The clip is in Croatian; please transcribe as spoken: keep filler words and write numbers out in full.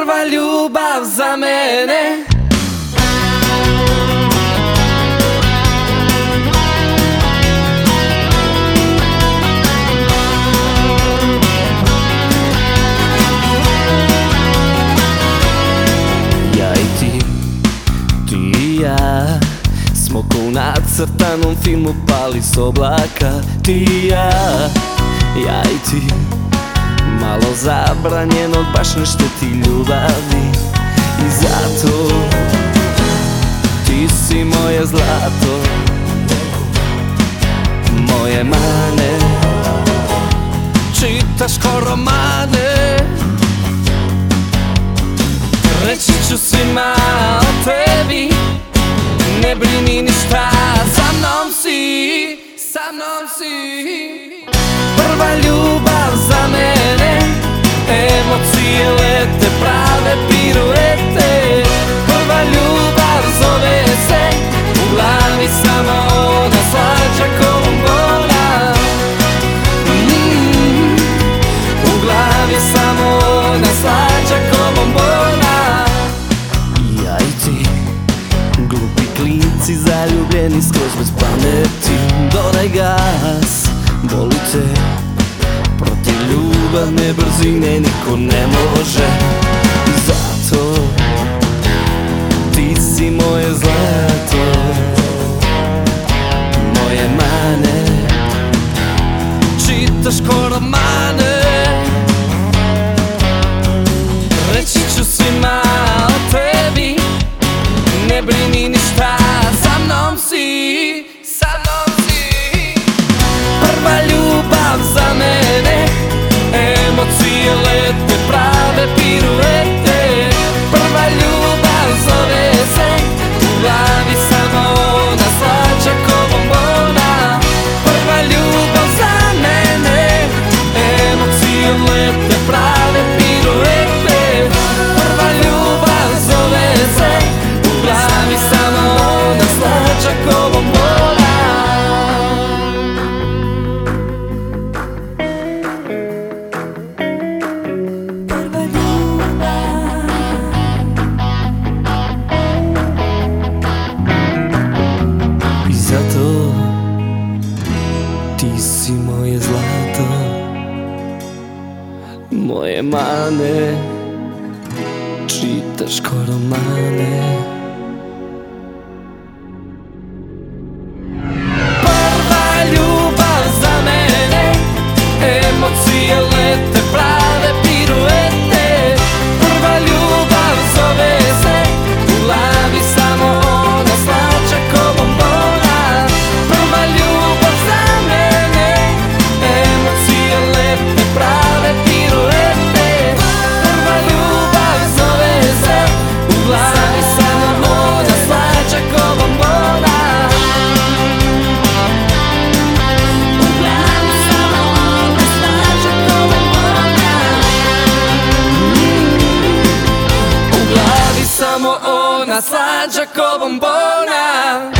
Prva ljubav za mene. Ja i ti, ti i ja smo ko u nacrtanom filmu pali s oblaka. Ti i ja, ja i ti, malo zabranjeno, baš ne šteti ljubavi. I zato ti si moje zlato, moje mane. Čitaš ko romane, reći ću svima o tebi. Ne brini ništa, sa mnom si, sa mnom si. Prva ljubav za mene, emocije lete, prave piruete. Prva ljubav zove se, u glavi samo ona, slađa ko bombona. mm, U glavi samo ona, slađa ko bombona. Ja i ti, glupi klinci zaljubljeni skroz bez pameti. Dodaj gas, boli te, protiv ljubavne brzine niko ne može. I zato ti si moje zlato, moje mane. Čitaš ko romane, reći ću svima o tebi. Ne brini ništa, sa mnom si, sa mnom si. Prva ljubav za mene, emocije lete, prave piruete. Prva ljubav zove se, u glavi samo ona, slađa ko bombona. Prva ljubav za mene, emocije lete, prave piruete. Prva ljubav zove se, u glavi samo ona, slađa ko bombona. I zato ti si moje zlato, moje mane. Čitaš ko romane. Prva ljubav za mene, emocije lete, prave piruete. Prva ljubav zove se, u glavi samo ona, slađa ko bombona. Prva ljubav za mene, emocije lete, prave piruete. Prva ljubav zove se, u glavi samo ona, slađa ko bombona. U glavi samo ona, slađa ko bombona. U glavi samo ona, slađa ko bombona.